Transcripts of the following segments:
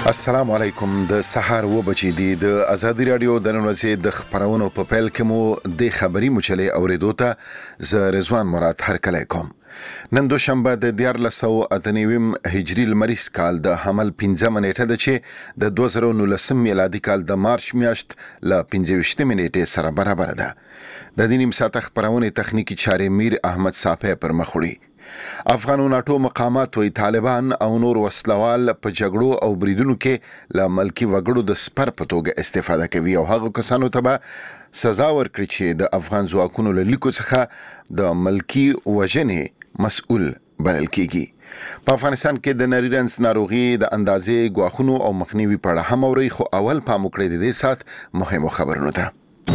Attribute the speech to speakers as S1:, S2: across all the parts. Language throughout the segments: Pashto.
S1: السلام علیکم. د سحر و بچی دی د ازادي رادیو د نن ورځې د خبرونو په پیل کې مو د خبري مچلې اوریدو ته ز رضوان مراد هرکلی کوم. نن دوشنبه د 1498 هجری لمریز کال د حمل 15 نیټه ده چې د 2019 میلادي کال د مارچ میاشت ل 25 نیټه سره برابر ده. د دې نیم ساعت خبرونه تخنیکی چارې میر احمد صافی پر مخ وړي. افغان ناتو مقامات وی طالبان او نور وسلوال په جګړو او بریدونو کې ل ملکی وګړو د سپر په توګه استفاده کوي او هغه کسانو ته به سزا ورکړي چې د افغان ځواکونو له لیکو څخه د ملکی وژنې مسؤل بلل کیږي. په افغانستان کې د نریرنس ناروغي د اندازې غواخونو او مخنیوي په اړه هم اوري، خو اول پام وکړئ د دې سات مهمو خبرونو ته.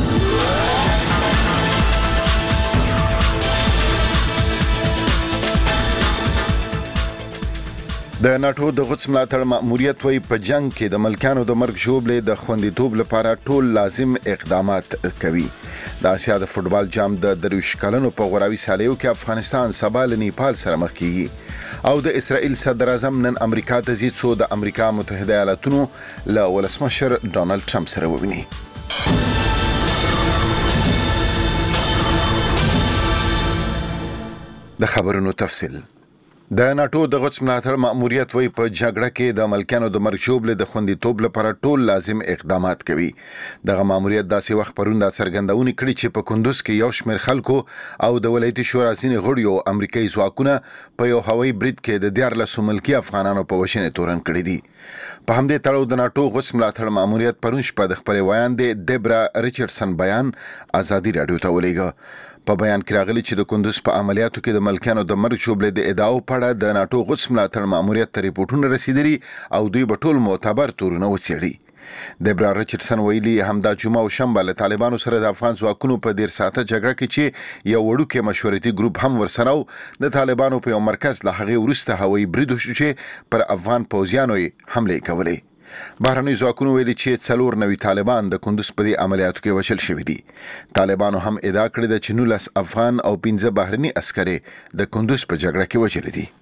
S1: د ناتو د غوڅ ملاتړ مأموریت وی په جنگ کې د ملکانو د مرګ ژوبلې د خوندیتوب لپاره ټول لازم اقدامات کوي. د آسیا د فوتبال جام د درویش کلنو په غوراوي سالیو کې افغانستان سبا له نیپال سره مخ کیږي او د اسرائیل صدر اعظم نن امریکا ته ځي څو د امریکا متحده ایالاتونو له ولسمشر ډونالد ټرمپ سره وویني. د خبرونو تفصیل. د ناتو د غوڅ ملاتړ مأموریت وی په جګړه کې د ملکانو د مرګ ژوبلې د خوندیتوب لپاره ټول لازم اقدامات کوي. دغه مأموریت داسې وخت پرون د څرګندونې کړي چې په کندوز کې یو شمېر خلکو او د ولایتي شورا ځینې غړیو امریکایي ځواکونه په یو هوایي برید کې د 14 ملکي افغانانو په وژنې تورن کړي دي. په همدې تړاو د ناتو غوڅ ملاتړ مأموریت پرون شپه د خپل ویاندې دیبرا ریچارډسن بیان ازادي رادیو ته ولېږه. په بیان کې راغلي چې د کندوز په عملیاتو کې د ملکانو د مرګ ژوبلې د ادعاو په اړه د ناتو غوڅ ملاتړ مأموریت ته ریپورتونه رسیدلي او دوی به ټول معتبر تورونه وڅېړي. دیبرا ریچارډسن ویلي همدا جمعه او شنبه له طالبانو سره د افغان ځواکونو په 13 ساعته جګړه کې چې یو وړوکی مشورتي ګروپ هم ورسره و د طالبانو په یو مرکز له هغې وروسته هوایي برید وشو چې پر افغان پوځیانو یې حملې کولې. بهرني ځواکونو ویلي چې 4 نوي طالبان د کندوز په دې عملیاتو کې وژل شوي دي. طالبانو هم ادعا کړې ده چې 19 افغان او 15 بهرني عسکري د کندوز په جګړه کې وژل دي.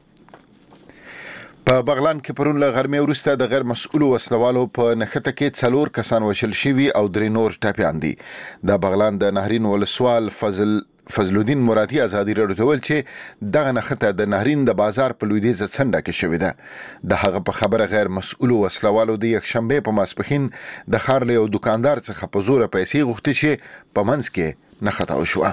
S1: په بغلان کې پرون له غرمې وروسته د غیر مسؤلو وسلوالو په نښته کې 4 کسان وژل شوي او 3 نور ټپیان دي. د بغلان د نهرین ولسوال فضل الدین مرادی ازادي رادیو ته ویل چې دغه نښته د نهرین د بازار په لویدیځه څنډه کې شوې ده. د هغه په خبره غیر مسؤلو وسلوالو د یکشنبه په ماسپښین د ښار له یو دکاندار څخه په زوره پیسې غوښتې چې په منځ کې نښته وشوه.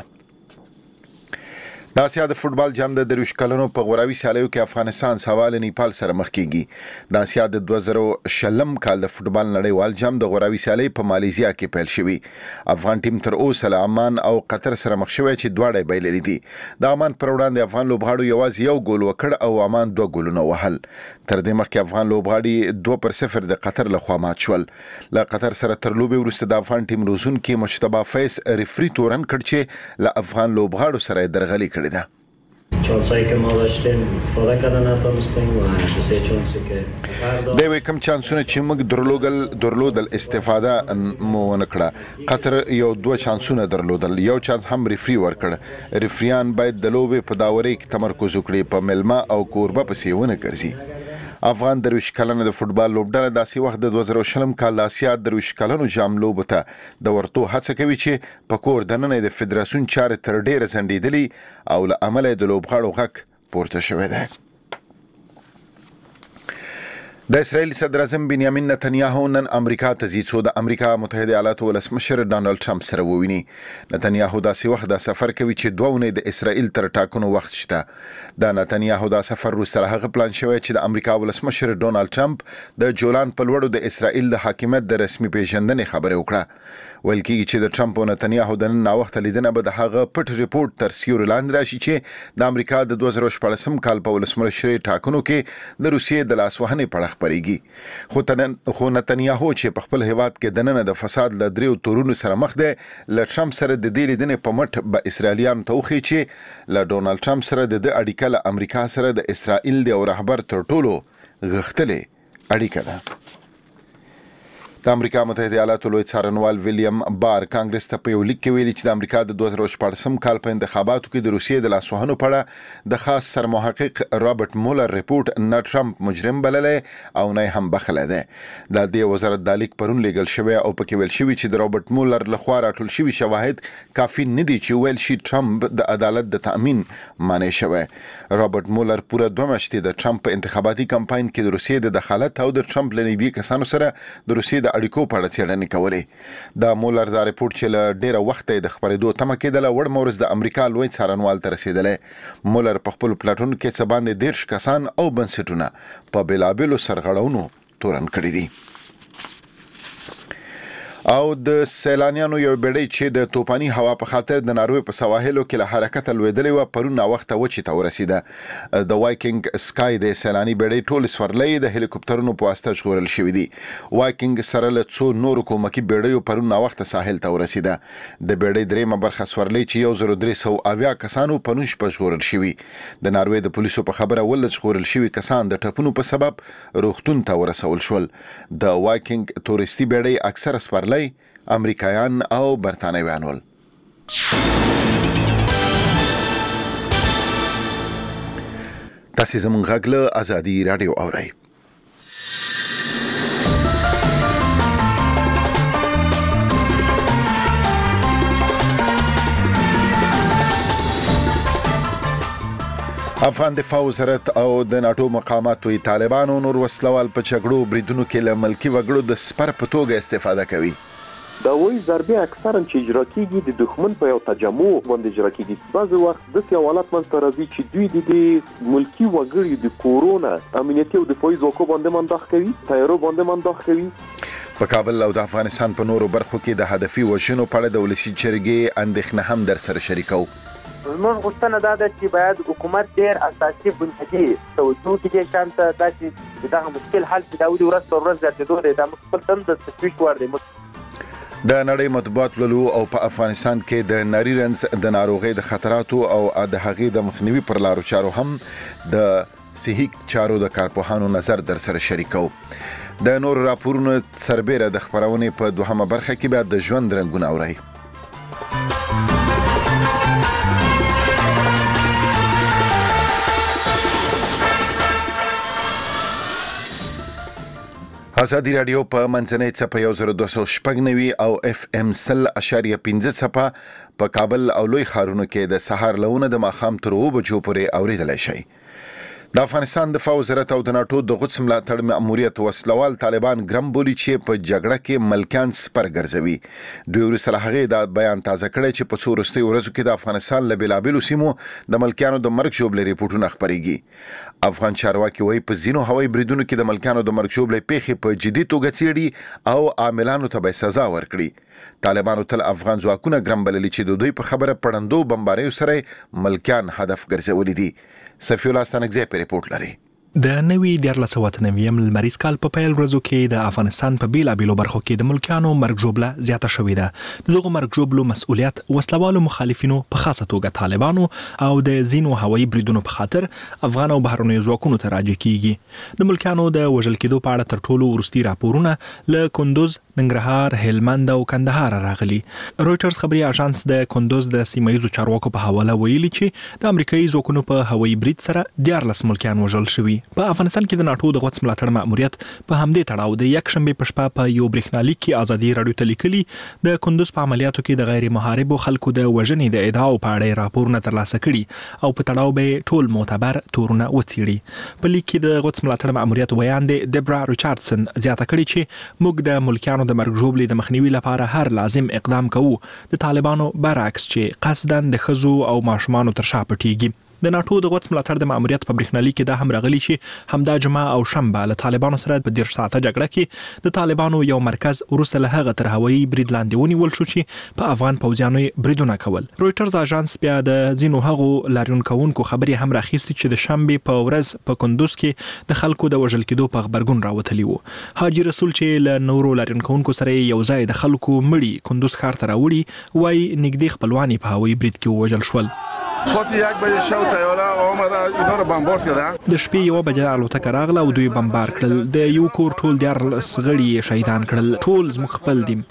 S1: د آسیا د فوتبال جام د درویش کلنو په غوراوي سالیو کې افغانستان سوال نیپال سره مخ کیږي. د آسیا د 2020 کال د فوتبال نړیوال جام د غوراوي سالي په مالیزیا کې پیل شوی. افغان ټیم تر اوسه له عمان او قطر سره مخ شوی چې دواړه بایللې دي. د عمان پر وړاندې افغان لوبغاړو یوازې یو ګول وکړ او عمان 2 ګولونه وهل. تر دې مخکې افغان لوبغاړي 2-0 د قطر له خوا مات شول. له قطر سره تر لوبې وروسته د افغان ټیم روزونکي مجتبی فیض ریفری تورن کړ چې له افغان لوبغاړو سره درغلي کړې ده.
S2: چانسایی که ما داشتیم استفاده کردن نتونستیم و دوسه چانسی که
S1: دوی کم چانسونه چې موږ درلودل استفاده مو ونکړه. قطر یو 2 چانسونه درلودل، یو چانس هم ریفری ورکړ. ریفریان باید د لوبې په داوري کې تمرکز وکړي، په ملما او کوربه پسې ونه ګرځي. افغان درویش کلنه د فوتبال لوبډله داسې وخت د 2020 کال د آسیا درویش کلنو جام لوبو ته د ورتو هڅه کوي چې په کور دننه د فدراسیون چارې تر ډیره ځنډېدلي او له امله د لوبغاړو غږ پورته شوی دی. د اسرائیل صدر اعظم بنیامین نتنیاهو نن امریکا ته ځي څو د امریکا متحده ایالاتو ولسمشر ډونالد ټرمپ سره وویني. نتنیاهو داسې وخت د سفر کوي چې 2 اونۍ د اسرائیل تر ټاکنو وخت شته. د نتنیاهو د سفر وروسته هغه پلان شوی چې د امریکا ولسمشر ډونالد ټرمپ د جولان په لوړو د اسرائیل د حاکمیت د رسمي پیژندنې خبره وکړه. ویل کېږي چې د ټرمپ او نتنیاهو د نن ناوخته لیدنه به د هغه پټ ریپورت تر سیوري لاندې راشي چې د امریکا د 2014 کال په ولسمشرۍ ټاکنو کې د روسیې د لاسوهنې په اړه خپرېږي. خو نتنیاهو چې په خپل هیواد کې دننه د فساد له 3 تورونو سره مخ دی، له ټرمپ سره د دې لیدنې په مټ به اسرائیلیانو ته وښيي چې له ډونالد ټرمپ سره د اړیکه له امریکا سره د اسرائیل د یو رهبر تر ټولو غښتلې اړیکه ده. د امریکا متحده ایالاتو لوی څارنوال ویلیام بار کانګرس ته په یو لیک کې ویلي چې د امریکا د 2014 کال په انتخاباتو کې د روسیې د لاسوهنو په اړه د خاص سرمحقق رابرټ مولر ریپورت نه ټرمپ مجرم بللی او نه هم بخښلی دی. د دې وزارت د لیک پرون لیږل شوی او پکې ویل شوي چې د رابرټ مولر لخوا راټول شوي شواهد کافي نه دي چې ویل شي ټرمپ د عدالت د تأمین معنی شوی. رابرټ مولر پوره 2 میاشتې د ټرمپ په انتخاباتي کمپاین کې د روسیې د دخالت او د ټرمپ له نږدې کسانو سره د روسیې د اړیکو په اړه څېړنې کولې. د مولر دا ریپورت چې له ډیره وخته د خبرېدو تمه کېدله وړ مورز د امریکا لوی څارنوال ته رسېدلی. مولر په خپل پلاټونو کې څه باندې 10 کسان او بنسټونه په بېلابېلو سرغړونو تورن کړي دي. او د سیلانیانو یو بیړۍ چې د توپاني هوا په خاطر د ناروې په سواحلو کې له حرکته لوېدلې وه پرون ناوخته وچې ته ورسېده. د وایکینګ سکای د سیلاني بیړۍ ټول سورلۍ د هلیکوپټرونو په واسطه ژغورل شوي دي. وایکینګ سره له څو نورو کومکي بیړیو پرون ناوخته ساحل ته ورسېده. د بیړۍ درېیمه برخه سورلۍ چې 1370 کسانو پرون شپه ژغورل شوي. د ناروې د پولیسو په خبره ولس ژغورل شوي کسان د ټپونو په سبب روغتون ته ورسول شول. د وایکینګ تورستي بیړۍ اکثره سپرلۍ امریکایان او برتانویان ول. تاسو زموږ غږ له ازادي رادیو اورئ. افغان دفاع وزارت او د ناتو مقاماتو طالبانو نور وسلوال په جګړو بریدونو کې له ملکی وګړو د سپر په توګه استفاده کوي.
S3: دا وایي ضربې اکثرا چې اجرا کیږي د دښمن په یو تجمع باندې اجرا کیږي. بعض وخت د حالات منځ راځي چې دوی د ملکی وګړي د کورونا امنیتي او دفاعي ځواکو باندې منداخ کوي، تیارو باندې منداخ کوي.
S1: په کابل او د افغانستان په نورو برخو کې د هدفي وژنو په اړه د ولسي جرګې اندېښنه هم در سره شریکو.
S4: زموږ غوښتنه دا ده چې باید حکومت ډېر اساسي بنیادي توجه کې شانته داسې دغه مشکل حل چې دا ورځ پر ورځ زیاتېدو دی. دا موږ خپل تن د تشویش وړ دی.
S1: د نړۍ مطبوعات لولو او په افغانستان کې د نری رنځ د ناروغۍ د خطراتو او د هغې د مخنیوي پر لارو چارو هم د صحي چارو د کارپوهانو نظر در سره شریکو. د نور راپورونو سربېره د خبرونې په دوهمه برخه کې بیا د ژوند رنګونه اورئ. ازادي رادیو په منځنۍ څپه 1290 او FM 100.5 څپه په کابل او لوی ښارونو کې د سهار لونه د ماښام تر 2 بجو پورې اوریدلای شئ. د افغانستان دفاع وزارت او د ناتو د قدس ملاتړ مأموریت وسلوال طالبان ګرم بولي چې په جګړه کې ملکیان سپر ګرځوي. دوی وروسته له هغې دا بیان تازه کړی چې په څو وروستیو ورځو کې د افغانستان له بېلابېلو سیمو د ملکیانو د مرګ ژوبلې ریپورټونه خپرېږي. افغان چارواکي وایي په ځینو هوایي بریدونو کې د ملکیانو د مرګ ژوبلې پیښې په جدي توګه څېړي او عاملانو ته به سزا ورکړي. طالبانو تل افغان ځواکونه ګرم بللي چې د دوی په خبره پړندو بمباریو سره ملکیان هدف ګرځولي دي. صفی الله ستانکزی په ریپورت لري.
S5: د نوي 1499 لمریز کال په پیل ورځو کې د افغانستان په بیلابېلو برخو کې د ملکیانو مرګ ژوبله زیاته شوې ده. دغه مرګ ژوبلو مسؤلیت وسلوالو مخالفینو په خاصه توګه طالبانو او د ځینو هوایي بریدونو په خاطر افغان او بهرنیو ځواکونو ته راجع کیږي. د ملکیانو د وژل کېدو په اړه تر ټولو وروستي راپورونه له کندوز، ننګرهار، هلمند او کندهار راغلي. رويټرز خبري اژانس د کندوز د سیمایي چارواکو په حواله ویلي چې د امریکایي ځواکونو په هوایي برید سره 14 ملکیان وژل شوي. په افغانستان کې د ناتو د قدس ملاتړ مأموریت په همدې تړاو د یکشنبه په شپه په یو برېښنالیک کې ازادي رادیو ته لیکلي د کندوز په عملیاتو کې د غیر محاربو خلکو د وژنې د ادعاو په اړه راپورونه ترلاسه کړي او په تړاو به ټول معتبر تورونه وڅېړي. په لیک کې د قدس ملاتړ مأموریت ویاند دبرا ریچاردسن زیاته کړي چې موږ د ملکیانو د مرګ ژوبلې د مخنیوي لپاره هر لازم اقدام کوو، د طالبانو برعکس چې قصداً د ښځو او ماشومانو تر شا پټېږي. د ناتو د قدس ملاتړ د مأموریت په برېښنالیک کې دا هم راغلي چې همدا جمعه او شنبه له طالبانو سره په 10 ساعته جګړه کې د طالبانو یو مرکز وروسته له هغه تر هوایي برید لاندې ونیول شو چې په افغان پوځیانو بریدونه کول. رويټرز اژانس بیا د ځینو هغو لاریون کوونکو خبرې هم راخیستې چې د شنبه په ورځ په کندوز کې د خلکو د وژل کېدو په خبرګون راوتلی وو. حاجی رسول چې له نورو لاریون کوونکو سره یو ځای د خلکو مړي کندوز ښار ته راوړي وایي نږدې خپلوانی په هوایي برید کې وژل شول.
S6: ساعت 1 بجه شب طیاره آمده اینا رو بمبارد کرده.
S5: د شپې 1 بجه الوتکه راغله او دوی بمبار کړل. د یو کور ټول 14 غړي شهیدان کړل. ټول زموږ خپل دي.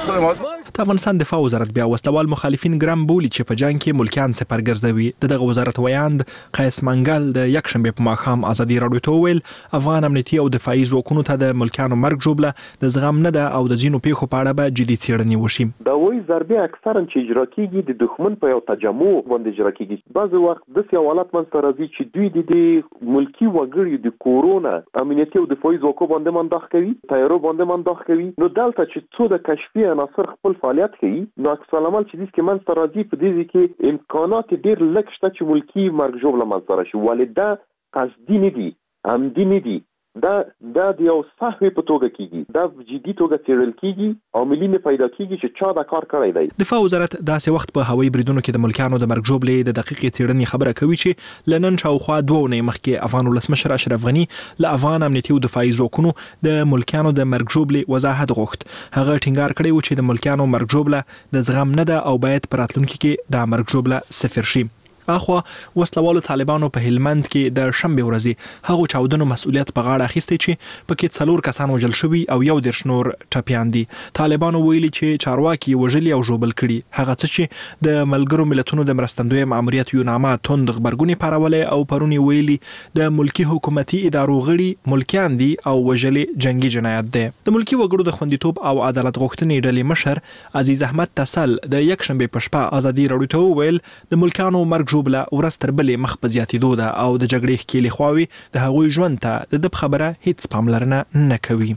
S5: د افغانستان دفاع وزارت بیا وسلوال مخالفین ګرام بولی چې په جنگ کې ملکیان سپر ګرځوي. دغه وزارت ویاند قیس منګل د یکشنبه په ماښام ازادي راډیو ته وویل افغان امنیتي او دفاعي ځواکونو ته د ملکیانو مرګ ژوبله د زغم نه ده او د ځینو پیښو په اړه به جدي څېړنې وشي.
S3: دا وایي ضربې اکثرا چې اجرا کیږي د دښمن په یو تجمع باندې اجرا کیږي. بعض وخت د حالات منځته راځي چې دوی د ملکی وګړي د کورونا امنیتي او دفاعي ځواکونو باندې منداخ کوي، تیارو باندې منداخ کوي. نو دلته چې څو د کشفي عناصر خپل فعالیت کوي، نو عکس العمل چې د منځته راځي په دې کې امکانات ډېر لږ شته چې ملکی مرګ ژوبله منځته راشي. ولې دا قصدي نه دي، عمدي نه دي. دا د یو صحوی په توګه کیږي، دا جدي توګه څېړل کیږي او ملي نه پیدا کیږي چې چا دا کار کړی دی.
S5: دفاع وزارت داسې وخت په هوایي بریدونو کې د ملکیانو د مرګ ژوبلې د دقیقې څېړنې خبره کوي چې لنن شاوخوا 2 اونۍ مخکې افغان ولسمشر اشرف غني له افغان امنیتي او دفاعي ځواکونو د ملکیانو د مرګ ژوبلې وضاحت غوښت. هغه ټینګار کړی و چې د ملکیانو مرګ ژوبله د زغم نه ده او باید په راتلونکي کې د مرګ ژوبله صفر شي. اخوا وسلوالو طالبانو په هلمند کې د شنبه ورځې هغو چاودنو مسؤلیت په غاړه اخیستی چې پکې 4 کسان وژل شوي او 1 نور ټپیان دي. طالبانو ویلي چې چارواکي وژلي او ژوبل کړي. هغه څه چې د ملګرو ملتونو د مرستندوی ماموریت یوناما توند خبرګونې پارولې او پرونی ویلي د ملکی حکومتي ادارو غړي ملکیان دي او وژلي جنگي جنایت ده. د ملکی وګړو د خوندیتوب او عدالت غوښتنې ډلې مشر عزیز احمد تسل د یکشنبه په شپه ازادي راډیو ته وویل د ملکانو مرګ ژوبله ورځ تر بلې مخ په زیاتېدو ده او د جګړې ښکېلې خواوې د هغوی ژوند ته د خبره هیڅ پاملرنه نه کوي.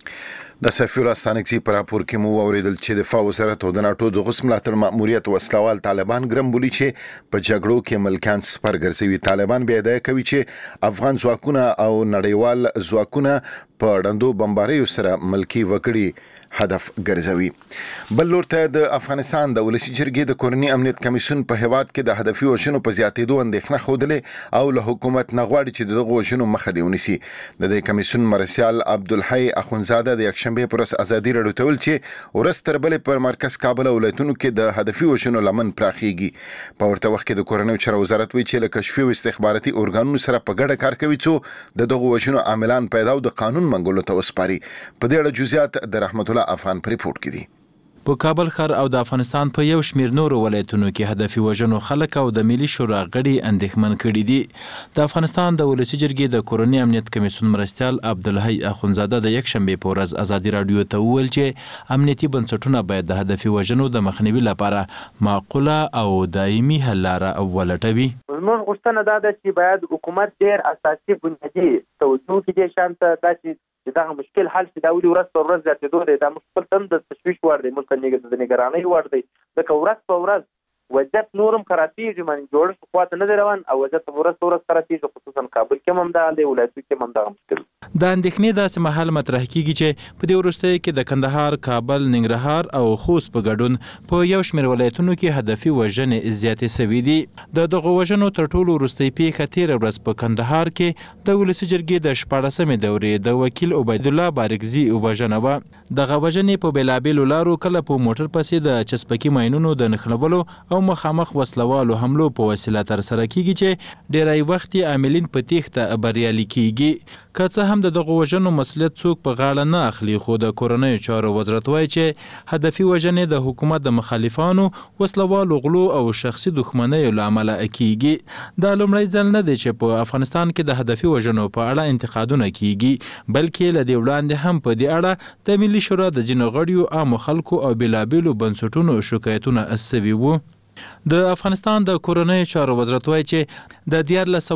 S1: د سفیر استانکسي پر راپور کې مو اوریدل چې دفاع وزارت او د ناتو د غوث ملاتړ ماموریت وسلوال طالبان ګرم بولی چې په جګړو کې ملکان سپر ګرځوي. طالبان بیا ادعا کوي چې افغان ځواکونه او نړیوال ځواکونه په ډندو بمباریو سره ملکی وګړي هدف ګرځوي. بل لور ته د افغانستان د ولسی جرګې د کورنی امنیت کمیسیون په هیواد کې د هدفي وژنو په زیاتېدو اندېښنه خوده او له حکومت نه غواړي چې دغه وژنو مخه دی ونیسي. د دې کمیسیون مرسیال عبدالحی اخونزاده د یکشنبه پر ورځ ازادي راډیو ته ویل چې ورځ تر بلې پر مرکز کابل ولایتونو کې د هدفي وژنو لمن پراخیږي. په ورته وخت کې د کورنیو چارو وزارت ویلي چې له کشفي او استخباراتي ارګانونو سره په ګډه کار کوي چې دغه وژنو عاملان پیدا او د قانون منګولو ته وسپاري. په دې اړه جزئیات د رحمت الله افغان پر ریپورت کې دي.
S7: په کابل ښار او د افغانستان په یو شمیر نورو ولایتونو کې هدفي وژنو خلک او د ملي شورا غړي اندېښمن کړي دي. د افغانستان د ولسی جرګې د کورنی امنیت کمیسیون مرستیال عبدالحی اخونزاده د یکشنبه په ورځ ازادي راډیو ته وویل چې امنیتي بنسټونه باید د هدفي وژنو د مخنیوي لپاره معقوله او دایمي حل لاره ولټوي.
S4: زموږ غوښتنه دا ده چې باید حکومت ډېر اساسي بنیادي توجه کړي شانته داسې چې دا مشکل حل شي. دا ولې ورځ په ورځ زیاتېدو دی، دا موږ خپل تن د تشویش وړ دی، موږ د نګرانۍ وړ دی. ځکه ورځ په ورځ وضعیت نورم خرابېږي، من جوړښت خواته نه دی روان او وضعیت ورځ په ورځ خرابېږي، خصوصا کابل کې هم همدا دی، ولایتو کې هم همدغه مشکل.
S7: د اندېښنې داسې مهال مطرح کیږي چې په دې وروستیو کې د کندهار، کابل، ننګرهار او خوست په ګډون په یو شمېر ولایتونو کې هدفي وژنې زیاتې سوي دي. د دغو وژنو تر ټولو وروستۍ پیښه تېره ورځ په کندهار کې د ولسي جرګې د 14مې دورې د وکیل عبیدالله بارګزي وژنه وه. دغه وژنې په بېلابېلو لارو کله په موټر پسې د چسپکي ماینونو د نښلولو او مخامخ وسلوالو حملو په وسیله ترسره کیږي چې ډیری وخت یې عاملین په تېښته بریالي کیږي. که څه هم د دغو وژنو مسؤلیت څوک په غاړه نه اخلي، خو د کورنیو چارو وزارت وایي چې هدفي وژنې د حکومت د مخالفانو، وسلوالو غلو او شخصي دښمنیو له امله کیږي. دا لومړی ځل نه دی چې په افغانستان کې د هدفي وژنو په اړه انتقادونه کیږي، بلکې له دې وړاندې هم په دې اړه د ملي شورا د ځینو غړیو، عامو خلکو او بېلابېلو بنسټونو شکایتونه سوي وو. د افغانستان د کورنیو چارو وزارت وایي چې د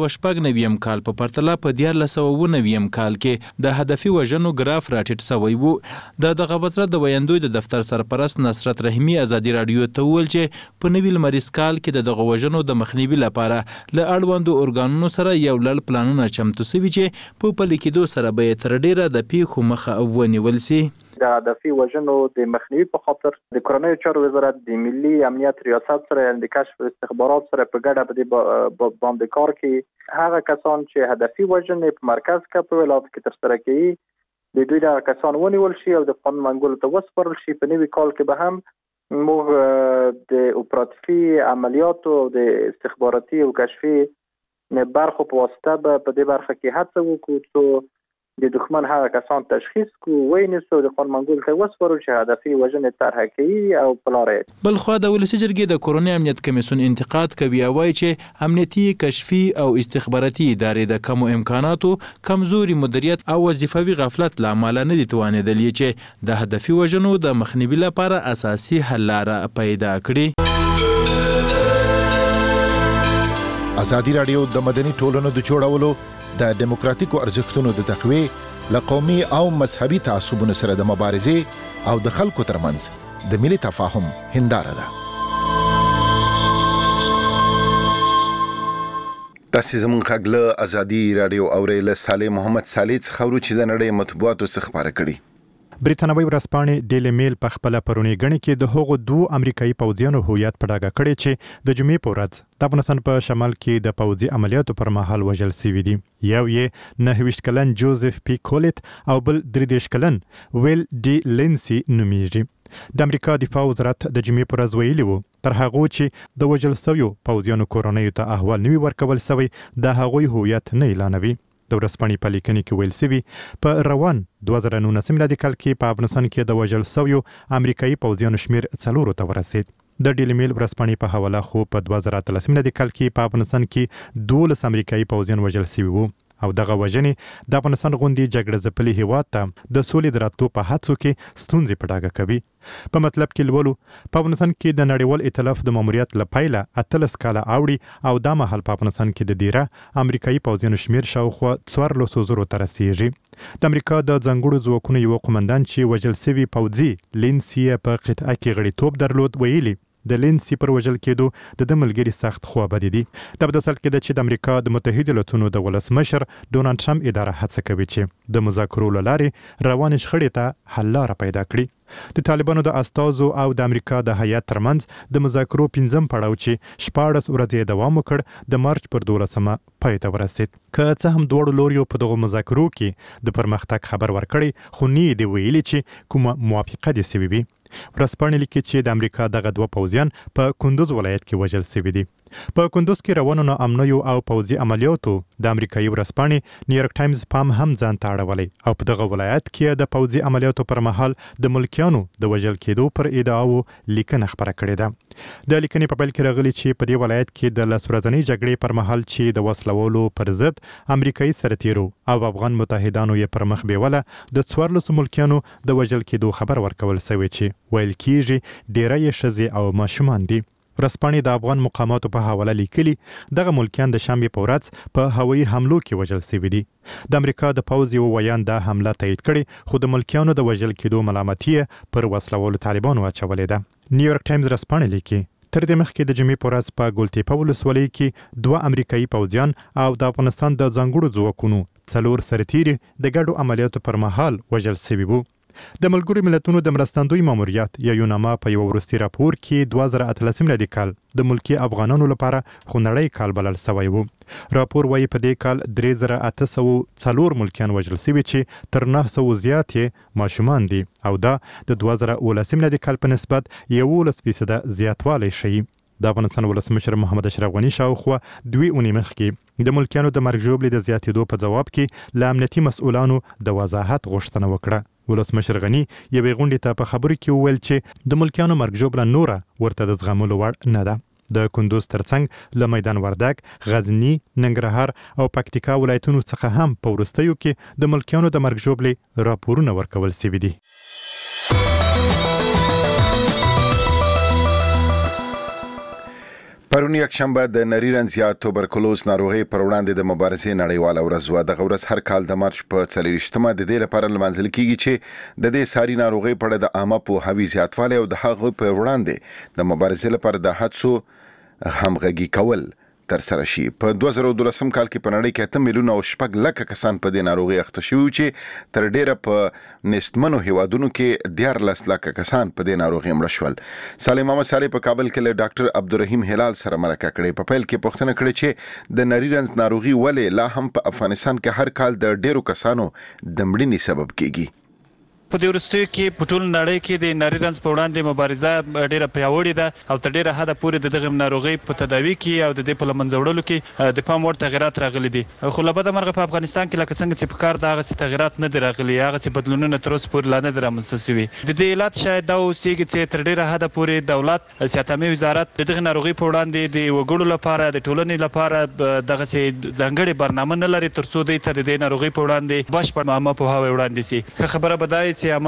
S7: 1496 کال په پرتله په 1499 کال کې د هدفي وژنو ګراف راټیټ شوی وو. د دغه وزارت د ویاندوی د دفتر سرپرست نصرت رحیمي ازادي راډیو ته وویل چې په نوي لمریز کال کې د دغه وژنو د مخنیوي لپاره له اړوندو ارګانونو سره یو لړ پلانونه چمتو شوي چې په پلي کېدو سره به یې تر ډیره د پیښو مخه ونیول سي.
S8: د هدفي وژنو د مخنیوي په خاطر د کورنیو چارو وزارت د ملي امنیت ریاست سره د کشف استخبارات سره په ګډه باندې کار کوي. هغه کسان چې هدفي وژنې په مرکز کې په ولایت کې ترسره کوي، د دوی دغه کسان ونیول شي او د قانون منګولو ته وسپارل شي. په نوي کال کې به هم موږ د اپراتیفي عملیاتو او د استخباراتي او کشفي برخو په واسطه په دې برخه کې هڅه وکړو چې د دښمن هغه کسان تشخیص کو وینسو د قانونمندګۍ ته وسپارو چې هدفي وژنې طرح کوي او پلاره.
S7: بل خو د ولسی جرګې د کورونی امنیت کمیسیون انتقاد کوي او وايي چې امنیتي کشفي او استخباراتي ادارې د کم امکاناتو کمزوري مدیریت او وظیفوي غفلت لامل نه دي توانیدل چې د هدفي وژنو د مخنیوي لپاره اساسي حل لاره پیدا کړي.
S1: ازادي راډیو د مدني ټولنو د جوړولو د دیموکراتیکو ارزښتونو د تقویې له قومي او مذهبي تعصبونو سره د مبارزې او د خلکو ترمنځ د ملي تفاهم هنداره ده. تاسو زموږ غږ له ازادي راډیو اورئ. له صالح محمد صالح څخه خبرو چې د نړۍ مطبوعاتو څخه خبره کړي.
S9: بریتانوي ورځپاڼې ډیلی میل په خپل پرونی غنی کې د هغو دوه امریکایي پوځیانو هویت په ډاګه کړی چې د جمعې په ورځ د افغانستان په شمال کې د پوځي عملیاتو پر مهال وژل شوي دي. یو یې 29 کلن جوزف پی کولت او بل 33 کلن ویل ډي لینسي نومیږي. د امریکا دفاع وزارت د جمعې پر ورځ ویلي وو تر هغه چې د وژل شویو پوځیانو کورنۍ ته احوال نوي ورکول شوی د هغوی هویت نه اعلانوي. د ورځپاڼې په لیکنه کې ویل شوی په روان 2019 میلادي کال کې په افغانستان کې د وژل شویو امریکایي پوځیانو شمیر 4 ته ورسید. د ډیلی میل ورځپاڼې په حواله خو په 2013 میلادي کال کې په افغانستان کې 12 امریکایي پوځیان وژل شوي وو او دغه وژنې د افغانستان غوندي جګړه ځپلي هیواد ته د سولې د راتلو په هڅو کې ستونزې په ډاګه کوي. په مطلب کې لولو په افغانستان کې د نړیوال ائتلاف د ماموریت لپاره 13 کاله اوړي او د مهال په افغانستان کې د ډیره امریکایي پوځیانو شمیر شاوخوا 400 ته رسیږي. د امریکا د ځنګړو ځواکونو یو قومندان چې وژل شوی پوځي لینسي په قطعه کې غړیتوب درلود ویلي د لینسي پر وژل کېدو د ملګری سخت خوابدي دي. د بدسل کې د چې د امریکا د متحده ایالاتونو د ولسمشر ډونالد ټرمپ اداره هڅه کوي چې د مذاکرو لارې روان شخړې ته حل لاره پیدا کړي. د طالبانو د استازو او د امریکا د هیات ترمنځ د مذاکرو 5م پړاو چې 14 ورځې دوام وکړ د مارچ پر 12مه پای ته ورسید. که څه هم دوړو لوريو په دغه مذاکرو کې د پرمختګ خبر ورکړي خو نه دی ویلي چې کومه موافقه دي سوي وي. ورځپاڼې لیکي چې د امریکا دغه دوه پوځیان په کندوز ولایت کې وژل شوي دي. په کندوز کې روانو ناامنیو او پوځي عملیاتو د امریکایي ورځپاڼې نیویارک ټایمز پام هم ځان ته اړولی او په دغه ولایت کې د پوځي عملیاتو پر مهال د ملکیانو د وژل کېدو پر ادعاو لیکنه خبره کړې ده. د لیکنې په پیل کې راغلي چې په دې ولایت کې د لس ورځنۍ جګړې پر مهال چې د وسلوالو پر ضد امریکایي سرتیرو او افغان متحدانو یې پر مخ بیوله د 14 ملکیانو د وژل کېدو خبر ورکول شوی چې ویل کېږي ډیری یې ښځې او ماشومان دي. ورځپاڼې د افغان مقاماتو په حواله لیکلي دغه ملکیان د شنبې په ورځ په هوایي حملو کې وژل شوي دي. د امریکا د پوځ یو ویان دا حمله تایید کړې خو د ملکیانو د وژل کېدو ملامتي پر وسلوالو طالبانو اچولې ده. نیویارک ټایمز ورځپاڼې لیکي تر دې مخکې د جمعې په ورځ په ګولتیپه ولسوالۍ کې 2 امریکایي پوځیان او د افغانستان د ځانګړو ځواکونو 4 سرتیري د ګډو عملیاتو پر مهال وژل شوي وو. د ملګرو ملتونو د مرستندوی ماموریت یا یوناما په یو وروستي راپور کې 2013 میلادي کال د ملکی افغانانو لپاره خونړی کال بلل شوی وو. راپور وايي په دې کال 3804 ملکیان وژل شوي چې تر 900 زیات یې ماشومان دي او دا د 2019 میلادي کال په نسبت 11% زیاتوالی ښیي. د افغانستان ولسمشر محمد اشرف غني شاوخوا 2 اونۍ مخکې د ملکیانو د مرګ ژوبلې د زیاتېدو په جواب کې له امنیتي مسؤلانو د وضاحت غوښتنه وکړه. ولسمشر غني یوې غونډې ته په خبرو کې وویل چې د ملکیانو مرګ ژوبله نوره ورته د زغملو وړ نه ده. د کندوز ترڅنګ له میدان وردګ، غزني، ننګرهار او پکتیکا ولایتونو څخه هم په وروستیو کې د ملکیانو د مرګ ژوبلې راپورونه ورکول شوي دي.
S1: پرون یکشنبه د نری رنځ یا توبرکلوز ناروغي پر وړاندې د مبارزې نړیواله ورځ وه. دغه ورځ هر کال د مارچ په 24مه د دې لپاره لمانځل کیږي چې د دې ساري ناروغي په اړه د عامه پوهاوي زیاتوالی او د هغه په وړاندې د مبارزې لپاره د هڅو همغږي کول تر سره شي. په 2012 کال کې په نړۍ کې 8 میلیونه او 6 لک کسان په دې ناروغي اخته شوي چې تر ډیره په نستمنو هیوادونو کې 14 لک کسان په دې ناروغي مړه شول. صالح محمد صالح په کابل کې له ډاکټر عبدالرحیم هلال سره مرکه کړې. په پیل کې پوښتنه کړې چې د نری رنځ ناروغي ولې لا هم په افغانستان کې هر کال د ډیرو کسانو د مړینې سبب کیږي.
S10: په دې وروستیو کې په ټول نړۍ کې د نری رنځ په وړاندې مبارزه ډېره پیاوړې ده او تر ډېره حده پورې دغه ناروغي په تداوي کې او د دې په له منځه وړلو کې د پام وړ تغیرات راغلي دي. خو له بده مرغه په افغانستان کې لکه څنګه چې په کار د هغه تغیرات نه دي راغلي، هغه چې بدلونونه تر اوسه پورې لا نه دي رامنځته شوي. د دې علت شاید دا اوسېږي چې تر ډېره حده پورې دولت صحتمې وزارت د دغه ناروغي په وړاندې د وګړو لپاره د ټولنې لپاره دغسې ځانګړې برنامه نه لري تر څو دوی ته د دې ناروغۍ په وړاندې بشپړ عامه پوهاوی وړاندې شي. ښه خبره به دا وي چې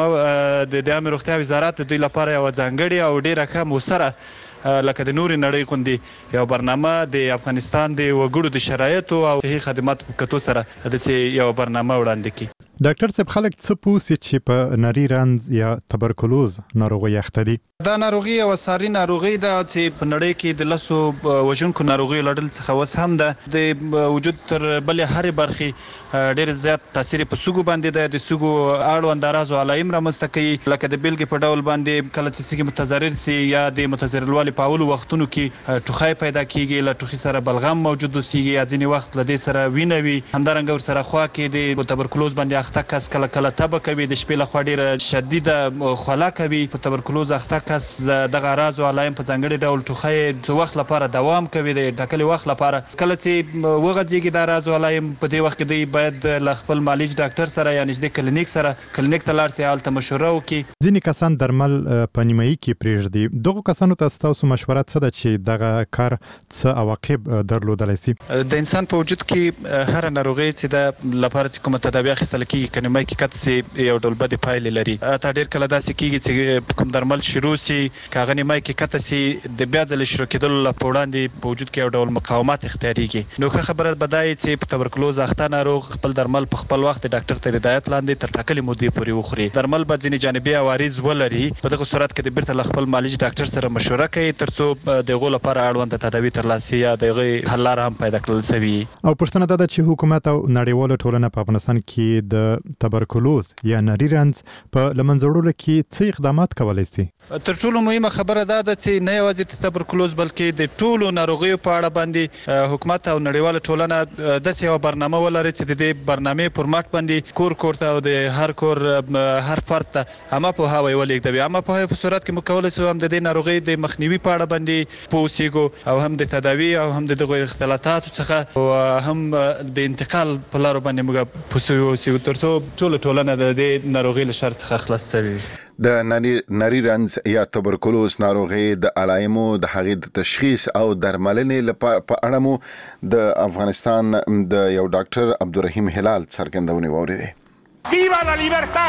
S10: د عامې روغتیا وزارت د دوی لپاره یوه ځانګړې او ډېره ښه موثره لکه د نورې نړۍ غوندې یو برنامه د افغانستان د وګړو د شرایطو او صحي خدماتو په کتو سره داسې یو برنامه وړاندې کړي.
S9: ډاکټر صاحب، خلک څه پوسي چې په نری رنځ یا تبرکلوز ناروغي اخته دي؟
S10: دا ناروغي یوه ساري ناروغي ده چې په نړۍ کې د لسو وژونکو ناروغیو له ډلې څخه اوس هم ده. د وجود تر بلې هرې برخې ډېر زیات تاثیر په سږو باندې ده. د سږو اړوند اعراض او علایم رامنځته کوي، لکه د بیلګې په ډول باندې کله چې سږي متضرر سي یا د متضرروالي په اولو وختونو کې ټوخی پیدا کیږي، له ټوخي سره بلغم موجود اوسېږي یا ځینې وخت له دې سره وینه وي. همدارنګه ورسره خوا کې د تبرکلوز باندې اخته کس کله کله تبه کوي، د شپې لخوا ډېره شدیده خوله کوي. په تبرکلوز اخته کس دغه اعراض او علایم په ځانګړي ډول ټوخی څه وخت لپاره دوام کوي، د ټاکلي وخت لپاره. کله چې وغځېږي د اعراض او علایم په دې وخت کې دوی باید له خپل معالج ډاکټر سره یا نږدې کلینیک ته لاړ شي، هلته مشوره وکړي.
S9: ځینې کسان درمل په نیمایي کې پرېږدي. دغو کسانو ته ستاسو مشوره څه ده چې دغه کار څه عواقب درلودلی شي؟ د
S10: انسان په وجود کې هره ناروغي چې د لپاره چې کومه تداوي اخیستل کېږي که نیمایي کې کته سي یو ډول بدې پایلې لري. حتی ډېر کله داسې کېږي چې کوم درمل شروع سي که هغه نیمایي کې کته سي د بیا ځلې شروع کېدلو په وړاندې په وجود کې یو ډول مقاومت اختیارېږي. نو ښه خبره به دا وي چې په تبرکلوز اخته ناروغ خپل درمل په خپل وخت د ډاکټر تر هدایت لاندې تر ټاکلې مودې پورې وخوري. درمل به ځینې جانبي عوارض ولري، په دغه صورت کې د بیرته له خپل معالج ډاکټر سره مشوره کوي تر څو د هغو لپاره اړوند تداوي ترلاسه یا د هغې حل لاره هم پیدا کړل شوي.
S9: او پوښتنه دا ده چې حکومت او نړیواله ټولنه په افغانستان کې د تبرکلوز یا نری رنځ په له منځه وړلو کې څه اقدامات کولی شي؟
S10: تر ټولو مهمه خبره دا ده چې نه یوازې د تبرکلوز بلکې د ټولو ناروغیو په اړه باندې حکومت او نړیواله ټولنه داسې یوه برنامه ولري چې د دې برنامې پر مټ باندې کور ته او د هر کور هر فرد ته عامه پوهاوی ولېږدوي. عامه پوهاوی په صورت کې موږ کولی شو هم د دې ناروغۍ د مخنیوي په اړه باندې پوه اوسېږو او هم د تداوي او هم د دغو اختلاطاتو څخه او هم د انتقال په لارو باندې موږ پوه شوي اوسېږو تر څو ټوله ټولنه د دې ناروغۍ له شر څخه خلاص شوي وي.
S1: د نری رنځ یا تبرکلوز ناروغي د علایمو د هغې د تشخیص او درملنې لپاره په اړه مو د افغانستان د یو ډاکټر عبدالرحیم هلال څرګندونې واورېدې.
S11: ویوا لا لیبرتا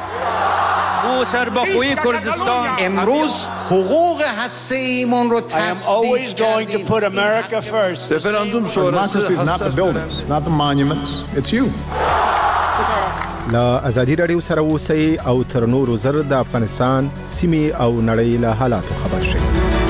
S12: او سربخوی کردستان
S13: امروز حقوق هسته‌ایمون رو
S11: always going to put America first.
S14: Referendum sonrası is not the buildings, it's not the monuments, it's you.
S15: لا ازادي رادیو سره اوسئ او تر نورو زر د افغانستان سیمې او نړۍ له حالاتو خبر شئ.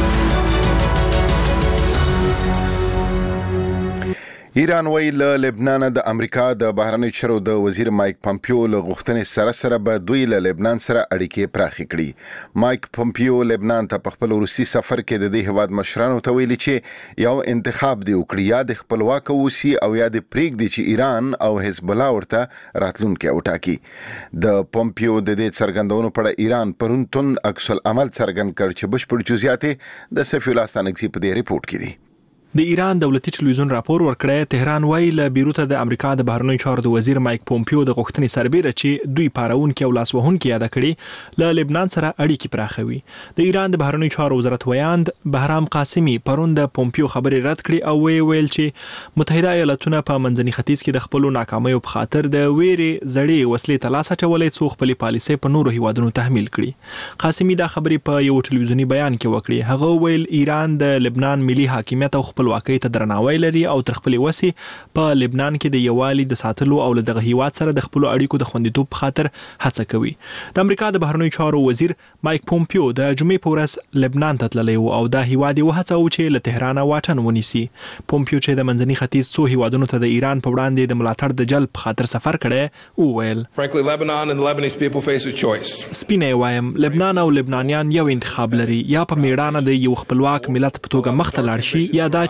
S1: ایران وی له لبنان د امریکا د بهرنی چارو د وزیر مایک پمپیو له غوښتنې سره به دوی له لبنان سره اړیکې پراخې کړي. مایک پمپیو لبنان ته په خپل روسي سفر کې د دې هیواد مشرانو ته ویلي چې یو انتخاب دی وکړي، یا د خپلواک اوسي او یا د پریږدي چې ایران او حزب الله ورته راتلونکي وټاکي. د پمپیو د دې څرګندونو په اړه ایران پرون توند عکس العمل څرګند کړ چې بشپړ جزئیات د سفیر الله ستانکزي په دې ریپورت کې دي.
S5: د ایران دولتي ټلویزیون راپور ورکړی تهران وایي له بیروت د امریکا د بهرنیو چارو د وزیر مایک پومپیو د غوښتنې سربېره چې دوی پارونکي او لاسوهونکي یاد کړي له لبنان سره اړیکې پراخوي. د ایران د بهرنیو چارو وزارت ویاند بهرام قاسمي پرون د پومپیو خبرې رد کړې او ویل چې متحده ایالاتونه په منځني ختیځ کې د خپل ناکامیو په خاطر د ویرې زړې وسلې ته لاس اچولې څو خپل پالیسۍ په نورو هیوادونو تحمیل کړي. قاسمي دا خبرې په یو ټلویزیونی بیان کې وکړې. هغه ویل ایران د لبنان ملي حاکمیت او خپلواکۍ ته درناوی لري او تر خپل وسي په لبنان کې د یووالي د ساتلو او دغه هیواد سره د خپل اړیکو د خوندیتوب په خاطر هڅه کوي. د امریکا د بهرنیو چارو وزیر مایک پومپیو د جمعې په ورځ لبنان ته تللی او دا هیواد یې وهڅاوه چې له تهران واټن ونیسي. پومپیو چې د منځني ختیځ څو هیوادونو ته د ایران په وړاندې د ملاتړ د جلب په خاطر سفر کړی او ویل
S14: Frankly, Lebanon and the Lebanese people face a choice.
S5: سپینې وایم لبنان او لبنانیان یو انتخاب لري، یا په میړانه د یو خپلواک ملت په توګه مخ ته لاړ شي یا دا چې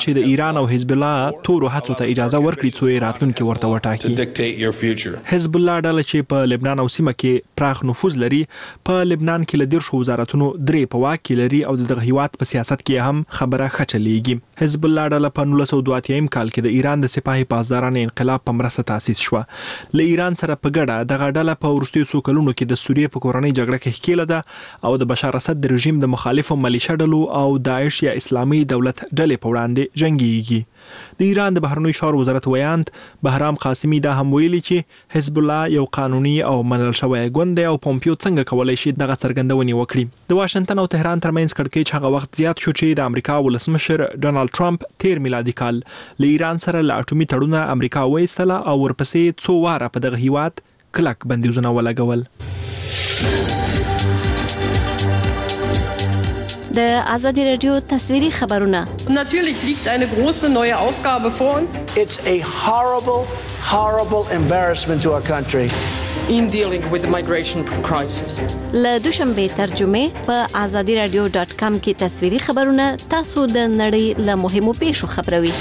S5: چې د ایران او حزب الله تورو هڅو ته اجازه ورکړي څو راتلونکي ورته وټاکي. حزب الله ډله چې په لبنان او سیمه کې پراخ نفوذ لري په لبنان کې له 10 وزارتونو 3 په واک کې لري او دغه هیواد په سیاست کې هم خبره خچلېږي. حزب الله ډله په 1982 کال کې د ایران د سپاهي پاسدارانو انقلاب په مرسته تاسیس شو. له ایران سره په ګډه دغه ډله په وروستیو څو کلونو کې د سوریې په کورنۍ جګړه کې ښکېله ده او د بشار اسد د رژیم د مخالفو ملیشه ډلو او داعش یا اسلامي دولت ډلې په وړاندې جنگيږي. د ایران د بهرنیو چارو وزارت ویاند بهرام قاسمی دا هم ویلي چې حزب الله یو قانوني او منل شوی ګوند دی او پومپیو څنګه کولای شي دغه څرګندونې وکړي. د واشنگټن او تهران ترمنځ کړکېچ هغه وخت زیات شو چې د امریکا ولسمشر ډونالد ټرمپ تیر میلادي کال له ایران سره له اټومي تړونه امریکا وایستله او ورپسې څو واره په دغه هیواد کلک بندیزونه ولګول.
S16: د آزادی رادیو تصویری خبرونه.
S17: Natürlich liegt eine große neue Aufgabe vor uns.
S11: It's a horrible embarrassment to our country.
S17: In dealing with the migration crisis.
S16: له دوشنبه ترجمه په azadiradio.com کې تصویری خبرونه تاسو د نړۍ له مهمو پیښو خبروي.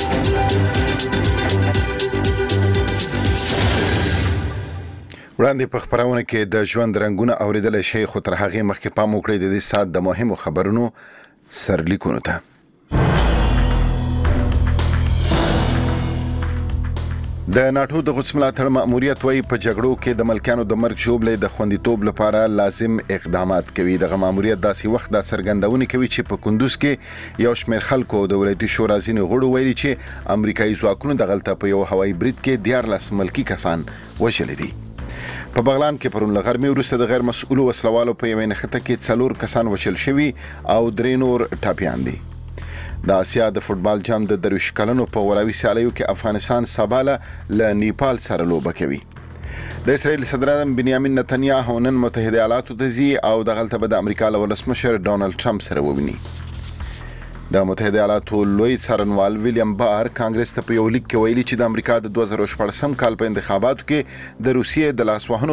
S1: وړاندې په خبرونه کې د ژوند رنگونه اوریدل شي خو تر هغه مخکې پام وکړئ د دې سات د مهمو خبرونو سرلیکونو ته. د ناتو د غوڅ ملاتړ مأموریت وایي په جګړو کې د ملکانو د مرګ ژوبلې د خوندیتوب لپاره لازم اقدامات کوي. دغه مأموریت داسې وخت د څرګندونې کوي چې په کندوز کې یو شمېر خلکو د ولایتي شورا ځینې غړو ویلي چې امریکایي ځواکونو دغلته په یو هوایي برید کې 14 ملکی کسان وژلي دي. په بغلان کې پرون له غرمې وروسته د غیر مسؤلو وسلوالو په یوې نښته کې 4 کسان وژل شوي او 3 نور ټاپیان دي. د آسیا د فوتبال جام د درویش کلنو په وراوي سیالیو کې افغانستان سباله له نیپال سره لوبه کوي. د اسرائیل صدر اعظم بنیامین نتنیاهو نن متحده ایالاتو ته ځي او دغلته به د امریکا له ولسمشر ډونالد ټرمپ سره وویني. د متحده ایالاتو لوی څارنوال ویلیام بار کانګرس ته په یو لیک کې ویلي چې د امریکا د 2014 کال په انتخاباتو کې د روسیې د لاسوهنو